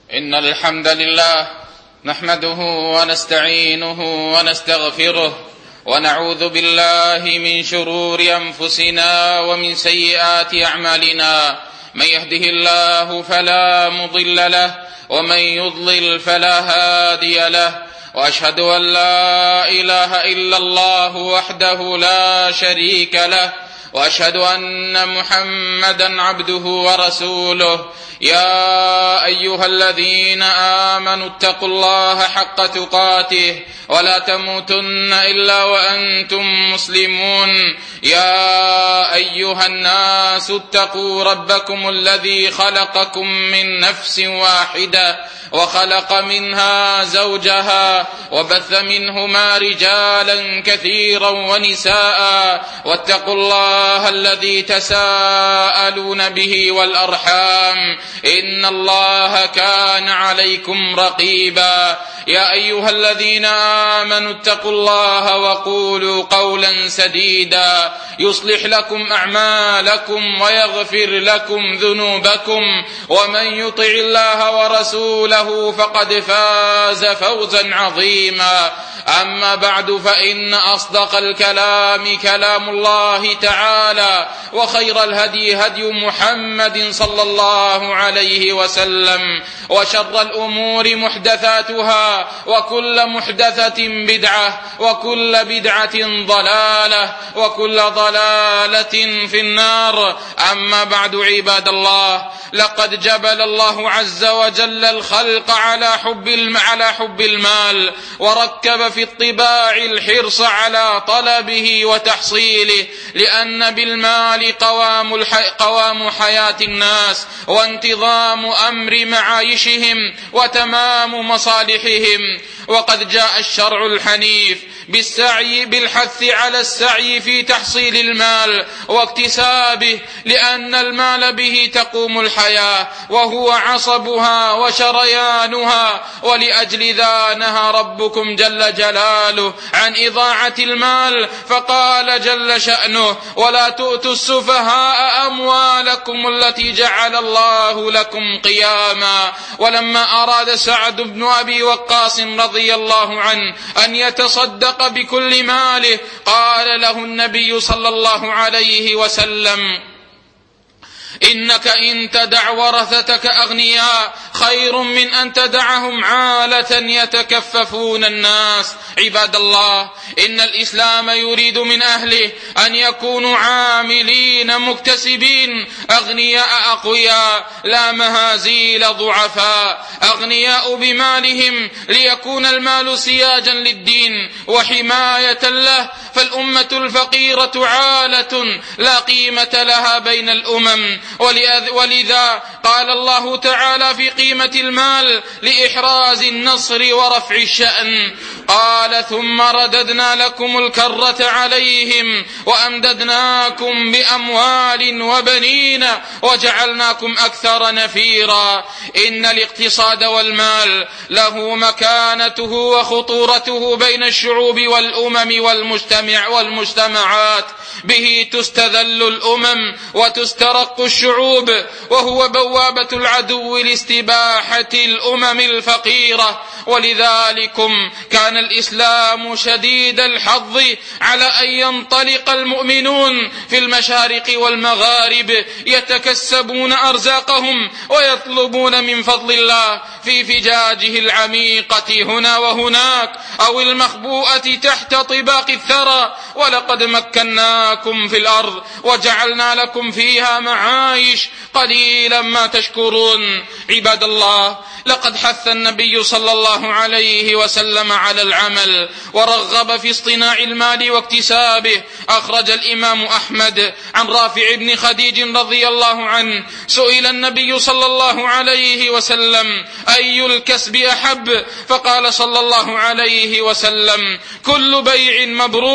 إن الحمد لله نحمده ونستعينه ونستغفره ونعوذ بالله من شرور أنفسنا ومن سيئات أعمالنا. من يهده الله فلا مضل له ومن يضلل فلا هادي له، وأشهد أن لا إله إلا الله وحده لا شريك له، وأشهد أن محمدا عبده ورسوله. يا أيها الذين آمنوا اتقوا الله حق تقاته ولا تموتن إلا وأنتم مسلمون. يا أيها الناس اتقوا ربكم الذي خلقكم من نفس واحدة وخلق منها زوجها وبث منهما رجالا كثيرا ونساء، واتقوا الله الذي تساءلون به والأرحام إن الله كان عليكم رقيبا. يا أيها الذين آمنوا اتقوا الله وقولوا قولا سديدا يصلح لكم أعمالكم ويغفر لكم ذنوبكم، ومن يطع الله ورسوله فقد فاز فوزا عظيما. أما بعد، فإن أصدق الكلام كلام الله تعالى، وخير الهدي هدي محمد صلى الله عليه وسلم، وشر الأمور محدثاتها، وكل محدثة بدعة، وكل بدعة ضلالة، وكل ضلالة في النار. أما بعد، عباد الله، لقد جبل الله عز وجل الخلق على حب المال، وركب في الطباع الحرص على طلبه وتحصيله، لأن بالمال قوام حياة الناس، وانتظام أمر معايشهم، وتمام مصالحهم. وقد جاء الشرع الحنيف بالحث على السعي في تحصيل المال واكتسابه، لأن المال به تقوم الحياة، وهو عصبها وشريانها. ولأجل ذا نهى ربكم جل جلاله عن إضاعة المال، فقال جل شأنه: ولا تؤتوا السفهاء أموالكم التي جعل الله لكم قياما. ولما أراد سعد بن أبي وقاص رضي الله عنه أن يتصدق بكل ماله، قال له النبي صلى الله عليه وسلم: إنك إن تدع ورثتك أغنياء خير من أن تدعهم عالة يتكففون الناس. عباد الله، إن الإسلام يريد من أهله أن يكونوا عاملين مكتسبين، أغنياء أقوياء، لا مهازيل ضعفاء، أغنياء بمالهم ليكون المال سياجا للدين وحماية له. فالأمة الفقيرة عالة لا قيمة لها بين الأمم، ولذا قال الله تعالى في قيمة المال لإحراز النصر ورفع الشأن، قال: ثم رددنا لكم الكرة عليهم وأمددناكم بأموال وبنين وجعلناكم أكثر نفيرا. إن الاقتصاد والمال له مكانته وخطورته بين الشعوب والأمم والمجتمعات، به تستذل الأمم وتسترق الشعوب، وهو بوابة العدو لاستباحة الأمم الفقيرة. ولذلك كان الإسلام شديد الحظ على أن ينطلق المؤمنون في المشارق والمغارب يتكسبون أرزاقهم ويطلبون من فضل الله في فجاجه العميقة هنا وهناك، أو المخبوءة تحت طباق الثرى. ولقد مكناكم في الأرض وجعلنا لكم فيها معايش، قليلا ما تشكرون. عباد الله، لقد حث النبي صلى الله عليه وسلم على العمل، ورغب في اصطناع المال واكتسابه. أخرج الإمام أحمد عن رافع بن خديج رضي الله عنه: سئل النبي صلى الله عليه وسلم: أي الكسب أحب؟ فقال صلى الله عليه وسلم: كل بيع مبرور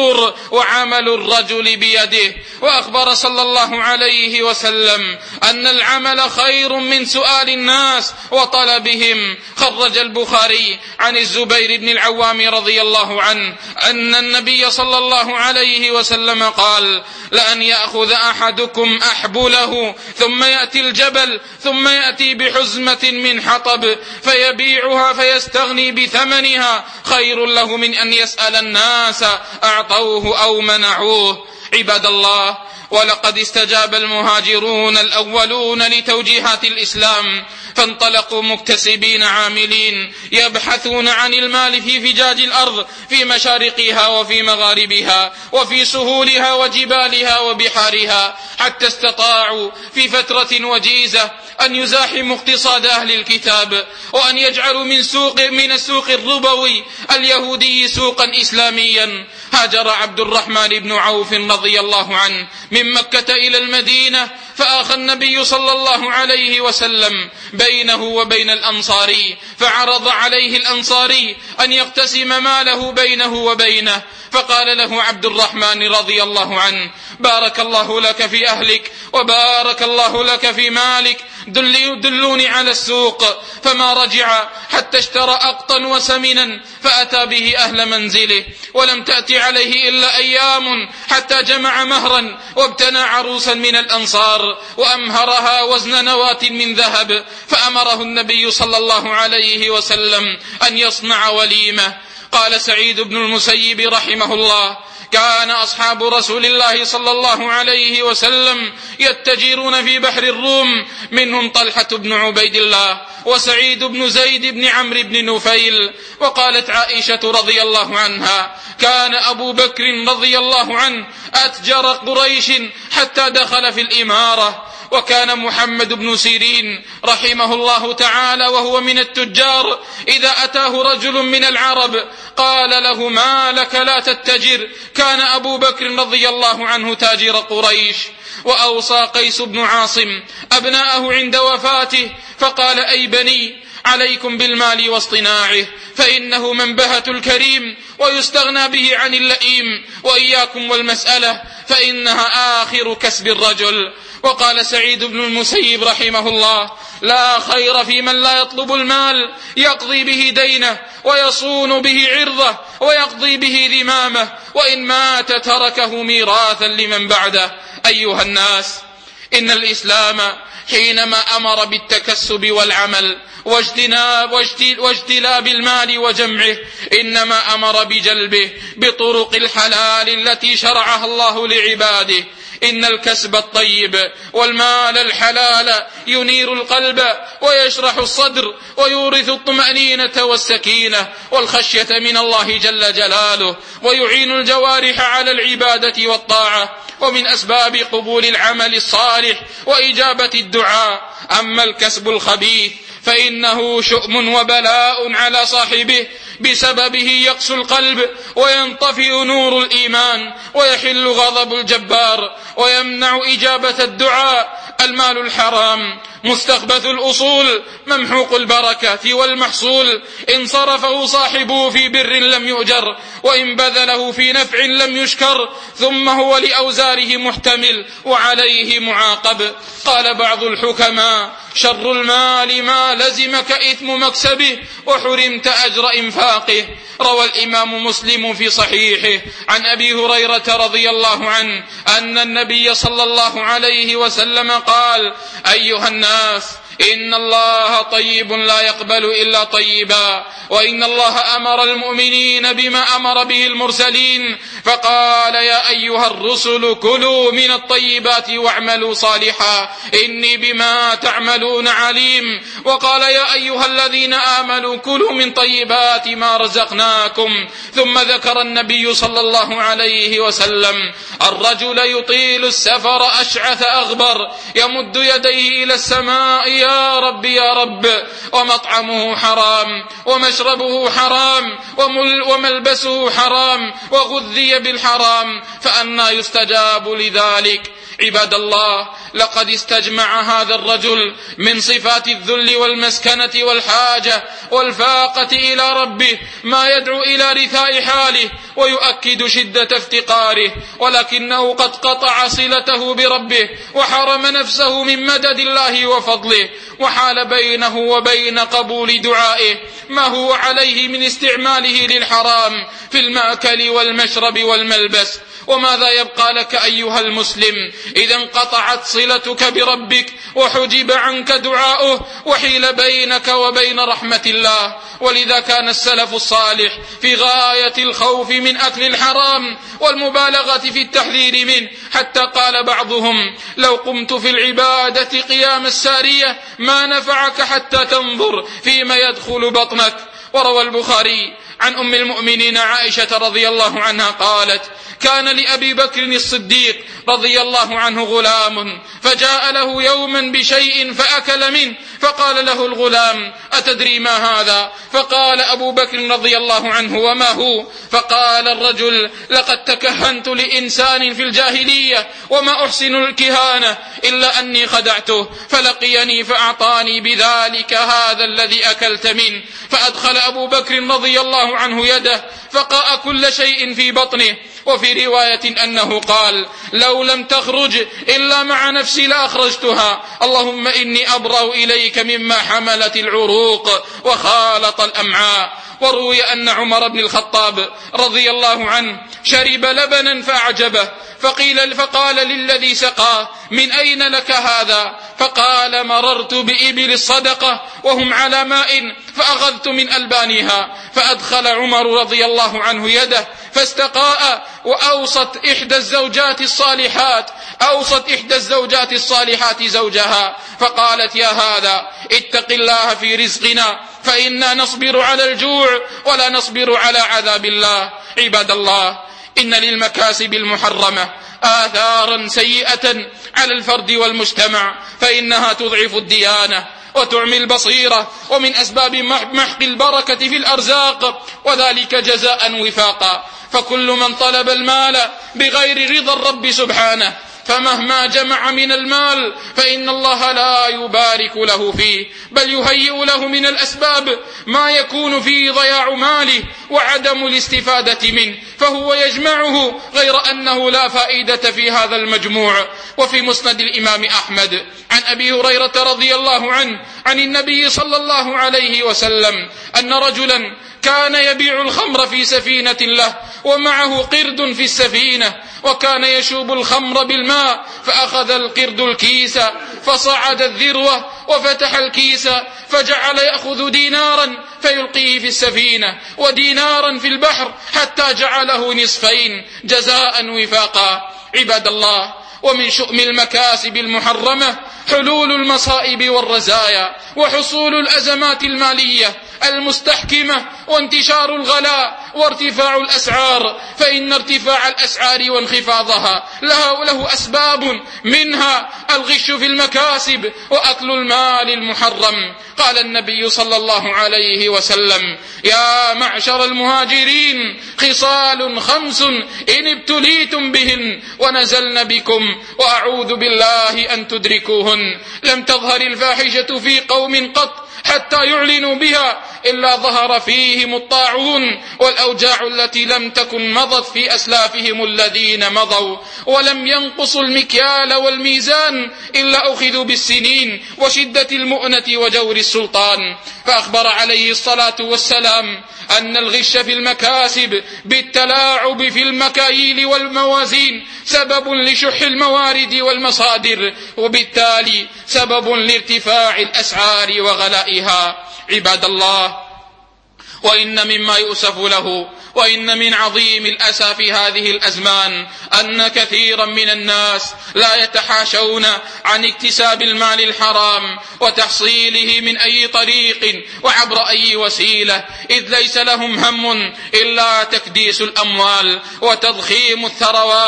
الصدور وعمل الرجل بيده. وأخبر صلى الله عليه وسلم أن العمل خير من سؤال الناس وطلبهم. خرج البخاري عن الزبير بن العوام رضي الله عنه أن النبي صلى الله عليه وسلم قال: لأن يأخذ أحدكم أحبله ثم يأتي الجبل ثم يأتي بحزمة من حطب فيبيعها فيستغني بثمنها خير له من أن يسأل الناس أعطوه أو منعوه. عباد الله، ولقد استجاب المهاجرون الأولون لتوجيهات الإسلام، فانطلقوا مكتسبين عاملين يبحثون عن المال في فجاج الأرض، في مشارقها وفي مغاربها، وفي سهولها وجبالها وبحارها، حتى استطاعوا في فترة وجيزة أن يزاحموا اقتصاد أهل الكتاب، وأن يجعلوا من السوق الربوي اليهودي سوقا إسلاميا. هاجر عبد الرحمن بن عوف رضي الله عنه من مكة إلى المدينة، فآخى النبي صلى الله عليه وسلم بينه وبين الأنصاري، فعرض عليه الأنصاري أن يقتسم ماله بينه وبينه، فقال له عبد الرحمن رضي الله عنه: بارك الله لك في أهلك وبارك الله لك في مالك، دلوني على السوق. فما رجع حتى اشترى أقطا وسمنا فأتى به أهل منزله، ولم تأتي عليه إلا أيام حتى جمع مهرا وابتنى عروسا من الأنصار وأمهرها وزن نواة من ذهب، فأمره النبي صلى الله عليه وسلم أن يصنع وليمة. قال سعيد بن المسيب رحمه الله: كان أصحاب رسول الله صلى الله عليه وسلم يتجرون في بحر الروم، منهم طلحة بن عبيد الله وسعيد بن زيد بن عمرو بن نفيل. وقالت عائشة رضي الله عنها: كان أبو بكر رضي الله عنه أتجر قريش حتى دخل في الإمارة. وكان محمد بن سيرين رحمه الله تعالى وهو من التجار، إذا أتاه رجل من العرب قال له: ما لك لا تتجر؟ كان أبو بكر رضي الله عنه تاجر قريش. وأوصى قيس بن عاصم أبناءه عند وفاته فقال: أي بني، عليكم بالمال واصطناعه، فإنه منبهة الكريم ويستغنى به عن اللئيم، وإياكم والمسألة فإنها آخر كسب الرجل. وقال سعيد بن المسيب رحمه الله: لا خير في من لا يطلب المال، يقضي به دينه ويصون به عرضه ويقضي به ذمامه، وإن مات تركه ميراثا لمن بعده. أيها الناس، إن الإسلام حينما أمر بالتكسب والعمل واجتلاب المال وجمعه، إنما أمر بجلبه بطرق الحلال التي شرعها الله لعباده. إن الكسب الطيب والمال الحلال ينير القلب ويشرح الصدر ويورث الطمأنينة والسكينة والخشية من الله جل جلاله، ويعين الجوارح على العبادة والطاعة، ومن أسباب قبول العمل الصالح وإجابة الدعاء. أما الكسب الخبيث فإنه شؤم وبلاء على صاحبه، بسببه يقسو القلب وينطفئ نور الإيمان ويحل غضب الجبار ويمنع إجابة الدعاء. المال الحرام مستخبث الأصول ممحوق البركة، والمحصول إن صرفه صاحبه في بر لم يؤجر، وإن بذله في نفع لم يشكر، ثم هو لأوزاره محتمل وعليه معاقب. قال بعض الحكماء: شر المال ما لزمك إثم مكسبه وحرمت أجر إنفاقه. روى الإمام مسلم في صحيحه عن أبي هريرة رضي الله عنه أن النبي صلى الله عليه وسلم قال: أيها الناس، إن الله طيب لا يقبل إلا طيبا، وإن الله أمر المؤمنين بما أمر به المرسلين، فقال: يا أيها الرسل كلوا من الطيبات واعملوا صالحا إني بما تعملون عليم. وقال: يا أيها الذين آمنوا كلوا من طيبات ما رزقناكم. ثم ذكر النبي صلى الله عليه وسلم الرجل يطيل السفر أشعث أغبر يمد يديه إلى السماء: يا رب يا رب، ومطعمه حرام ومشربه حرام وملبسه حرام وغذي بالحرام، فأنى يستجاب لذلك؟ عباد الله، لقد استجمع هذا الرجل من صفات الذل والمسكنة والحاجة والفاقة إلى ربه ما يدعو إلى رثاء حاله ويؤكد شدة افتقاره، ولكنه قد قطع صلته بربه وحرم نفسه من مدد الله وفضله، وحال بينه وبين قبول دعائه ما هو عليه من استعماله للحرام في المأكل والمشرب والملبس. وماذا يبقى لك أيها المسلم إذا انقطعت صلتك بربك وحجب عنك دعاؤه وحيل بينك وبين رحمة الله؟ ولذا كان السلف الصالح في غاية الخوف من أكل الحرام والمبالغة في التحذير منه، حتى قال بعضهم: لو قمت في العبادة قيام السارية ما نفعك حتى تنظر فيما يدخل بطنك. وروى البخاري عن أم المؤمنين عائشة رضي الله عنها قالت: كان لأبي بكر الصديق رضي الله عنه غلام، فجاء له يوما بشيء فأكل منه، فقال له الغلام: أتدري ما هذا؟ فقال أبو بكر رضي الله عنه: وما هو؟ فقال الرجل: لقد تكهنت لإنسان في الجاهلية وما أحسن الكهانة إلا أني خدعته فلقيني فأعطاني بذلك هذا الذي أكلت منه. فأدخل أبو بكر رضي الله عنه يده فقاء كل شيء في بطنه. وفي رواية أنه قال: لو لم تخرج إلا مع نفسي لأخرجتها، اللهم إني أبرأ إليك مما حملت العروق وخالط الأمعاء. وروي أن عمر بن الخطاب رضي الله عنه شرب لبنا فأعجبه، فقال للذي سقاه: من أين لك هذا؟ فقال: مررت بإبل الصدقة وهم على ماء فأخذت من ألبانها. فأدخل عمر رضي الله عنه يده فاستقاء، وأوصت إحدى الزوجات الصالحات زوجها فقالت: يا هذا اتق الله في رزقنا فإنا نصبر على الجوع ولا نصبر على عذاب الله. عباد الله، إن للمكاسب المحرمة آثارا سيئة على الفرد والمجتمع، فإنها تضعف الديانة وتعمي البصيرة، ومن أسباب محق البركة في الأرزاق، وذلك جزاء وفاقا. فكل من طلب المال بغير رضا الرب سبحانه فمهما جمع من المال فإن الله لا يبارك له فيه، بل يهيئ له من الأسباب ما يكون فيه ضياع ماله وعدم الاستفادة منه، فهو يجمعه غير أنه لا فائدة في هذا المجموع. وفي مسند الإمام أحمد عن أبي هريرة رضي الله عنه عن النبي صلى الله عليه وسلم أن رجلا كان يبيع الخمر في سفينة له ومعه قرد في السفينة، وكان يشوب الخمر بالماء، فأخذ القرد الكيس فصعد الذروة وفتح الكيس فجعل يأخذ دينارا فيلقيه في السفينة ودينارا في البحر حتى جعله نصفين جزاء وفاقا. عباد الله، ومن شؤم المكاسب المحرمة حلول المصائب والرزايا وحصول الأزمات المالية المستحكمة وانتشار الغلاء وارتفاع الأسعار، فإن ارتفاع الأسعار وانخفاضها له أسباب، منها الغش في المكاسب وأكل المال المحرم. قال النبي صلى الله عليه وسلم: يا معشر المهاجرين خصال 5 إن ابتليتم بهن ونزلن بكم وأعوذ بالله أن تدركوهن. لم تظهر الفاحشة في قوم قط حتى يعلنوا بها إلا ظهر فيهم الطاعون والأوجاع التي لم تكن مضت في أسلافهم الذين مضوا، ولم ينقصوا المكيال والميزان إلا أخذوا بالسنين وشدة المؤنة وجور السلطان. فأخبر عليه الصلاة والسلام أن الغش في المكاسب بالتلاعب في المكاييل والموازين سبب لشح الموارد والمصادر، وبالتالي سبب لارتفاع الأسعار وغلائها. عباد الله، وإن مما يؤسف له وإن من عظيم الأسى في هذه الأزمان أن كثيرا من الناس لا يتحاشون عن اكتساب المال الحرام وتحصيله من أي طريق وعبر أي وسيلة، إذ ليس لهم هم إلا تكديس الأموال وتضخيم الثروات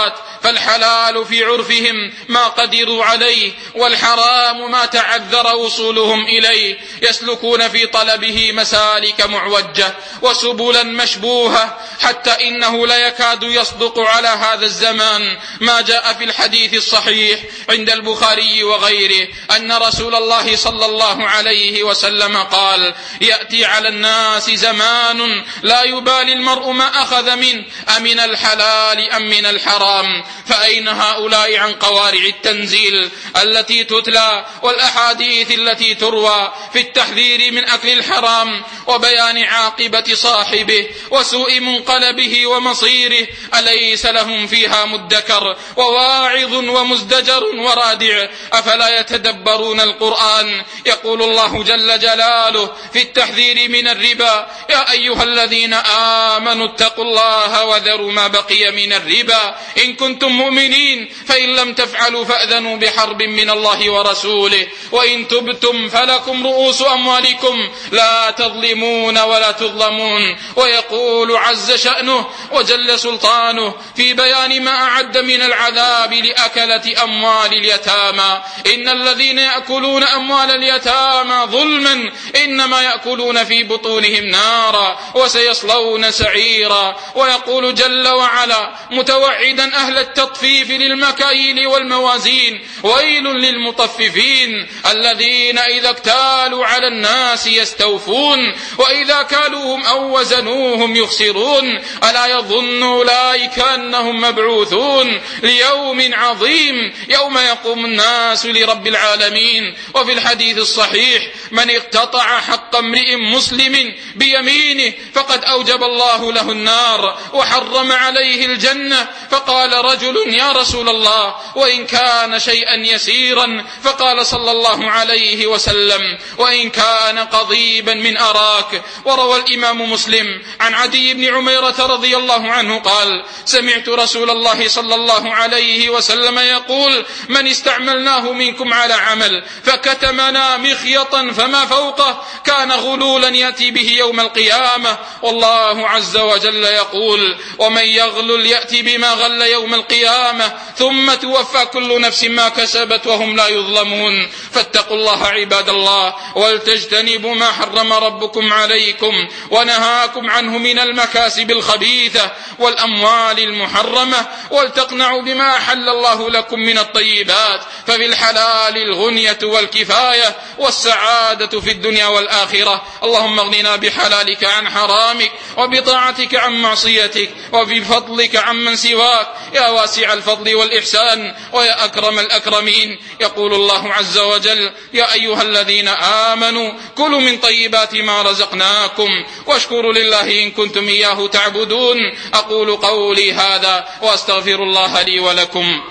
فالحلال في عرفهم ما قدروا عليه، والحرام ما تعذر وصولهم إليه، يسلكون في طلبه مسالك معوجة وسبلا مشبوهة، حتى إنه لا يكاد يصدق على هذا الزمان ما جاء في الحديث الصحيح عند البخاري وغيره أن رسول الله صلى الله عليه وسلم قال: يأتي على الناس زمان لا يبالي المرء ما أخذ منه أمن الحلال أم من الحرام. فأين هؤلاء عن قوارع التنزيل التي تتلى والأحاديث التي تروى في التحذير من أكل الحرام وبيان عاقبة صاحبه وسوء منقلبه ومصيره؟ أليس لهم فيها مدكر وواعظ ومزدجر ورادع؟ أفلا يتدبرون القرآن؟ يقول الله جل جلاله في التحذير من الربا: يا أيها الذين آمنوا اتقوا الله وذروا ما بقي من الربا إن كنتم مؤمنين، فإن لم تفعلوا فأذنوا بحرب من الله ورسوله، وإن تبتم فلكم رؤوس أموالكم لا تظلمون ولا تظلمون. ويقول عز شأنه وجل سلطانه في بيان ما أعد من العذاب لأكلة أموال اليتامى: إن الذين يأكلون أموال اليتامى ظلما إنما يأكلون في بطونهم نارا وسيصلون سعيرا. ويقول جل وعلا متوعدا أهل التطفيف للمكاييل والموازين: ويل للمطففين الذين إذا اكتالوا على الناس يستوفون وإذا كالوهم أو وزنوهم يخسرون. ألا يظن أولئك أنهم مبعوثون ليوم عظيم يوم يقوم الناس لرب العالمين. وفي الحديث الصحيح: من اقتطع حق امرئ مسلم بيمينه فقد أوجب الله له النار وحرم عليه الجنة. فقال رجل: يا رسول الله، وإن كان شيئا يسيرا؟ فقال صلى الله عليه وسلم: وإن كان قضيبا من أراك. وروى الإمام مسلم عن عدي بن عميرة رضي الله عنه قال: سمعت رسول الله صلى الله عليه وسلم يقول: من استعملناه منكم على عمل فكتمنا مخيطا فما فوقه كان غلولا يأتي به يوم القيامة. والله عز وجل يقول: ومن يغلل يأتي بما غل يوم القيامة ثم توفى كل نفس ما كسبت وهم لا يظلمون. فاتقوا الله عباد الله، ولتجتنبوا ما حرم ربكم عليكم ونهاكم عنه من المكاسب الخبيثة والأموال المحرمة، ولتقنعوا بما أحل الله لكم من الطيبات، ففي الحلال الغنية والكفاية والسعادة في الدنيا والآخرة. اللهم اغننا بحلالك عن حرامك وبطاعتك عن معصيتك وبفضلك عن من سواك يا واسع الفضل والإحسان ويا أكرم الأكرمين. يقول الله عز وجل: يا أيها الذين آمنوا كلوا من طيبات ما رزقناكم واشكروا لله إن كنتم إياه تعبدون. أقول قولي هذا وأستغفر الله لي ولكم.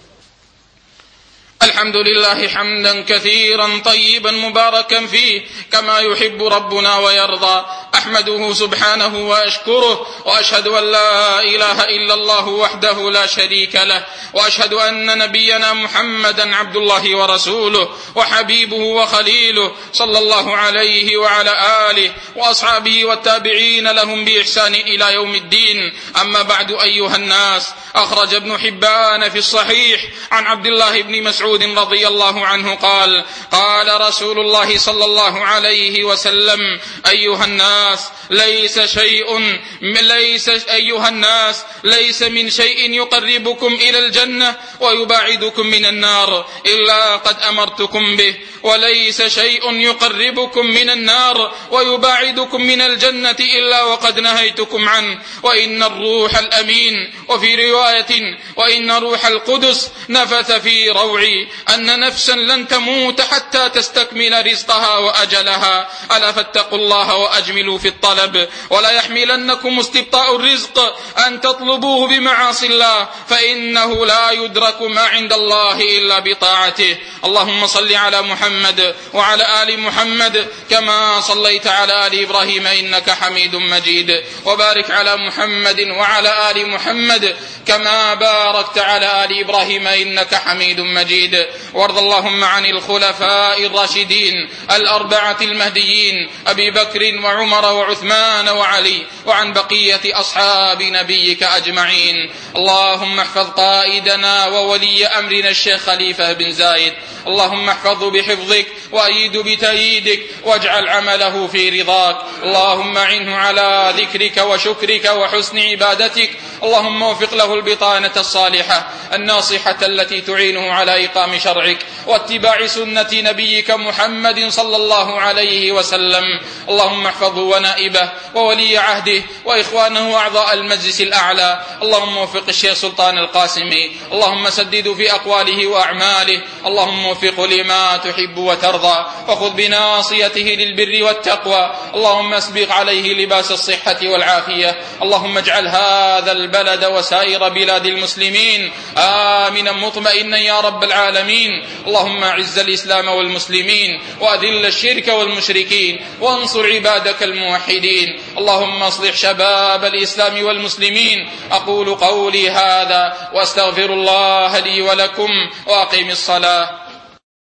الحمد لله حمدا كثيرا طيبا مباركا فيه كما يحب ربنا ويرضى. أحمده سبحانه وأشكره، وأشهد أن لا إله إلا الله وحده لا شريك له، وأشهد أن نبينا محمدا عبد الله ورسوله وحبيبه وخليله صلى الله عليه وعلى آله وأصحابه والتابعين لهم بإحسان إلى يوم الدين. أما بعد أيها الناس، أخرج ابن حبان في الصحيح عن عبد الله بن مسعود رضي الله عنه قال: قال رسول الله صلى الله عليه وسلم: أيها الناس ليس من شيء يقربكم إلى الجنة ويباعدكم من النار إلا قد أمرتكم به، وليس شيء يقربكم من النار ويباعدكم من الجنة إلا وقد نهيتكم عنه. وإن الروح الأمين، وفي رواية: وإن روح القدس نفث في روعي أن نفسا لن تموت حتى تستكمل رزقها وأجلها. ألا فاتقوا الله وأجملوا في الطلب، ولا يحملنكم استبطاء الرزق أن تطلبوه بمعاصي الله، فإنه لا يدرك ما عند الله إلا بطاعته. اللهم صل على محمد وعلى آل محمد كما صليت على آل إبراهيم إنك حميد مجيد، وبارك على محمد وعلى آل محمد كما باركت على آل إبراهيم إنك حميد مجيد. وارض اللهم عن الخلفاء الراشدين الأربعة المهديين أبي بكر وعمر وعثمان وعلي وعن بقية أصحاب نبيك أجمعين. اللهم احفظ قائدنا وولي أمرنا الشيخ خليفة بن زايد، اللهم احفظه بحفظك وأيد بتأييدك واجعل عمله في رضاك. اللهم أعنه على ذكرك وشكرك وحسن عبادتك. اللهم وفق له البطانة الصالحة الناصحة التي تعينه على إقام شرعك واتباع سنة نبيك محمد صلى الله عليه وسلم. اللهم احفظه ونائبه وولي عهده وإخوانه وأعضاء المجلس الأعلى. اللهم وفق الشيخ سلطان القاسمي، اللهم سدده في أقواله وأعماله، اللهم وفقه لما تحب وترضى، وخذ بناصيته للبر والتقوى. اللهم اسبغ عليه لباس الصحة والعافية. اللهم اجعل هذا البلد وسائر بلاد المسلمين آمنا مطمئنا يا رب العالمين. اللهم اعز الإسلام والمسلمين وأذل الشرك والمشركين وانصر عبادك الموحدين. اللهم اصلح شباب الإسلام والمسلمين. أقول قولي هذا وأستغفر الله لي ولكم وأقم الصلاة.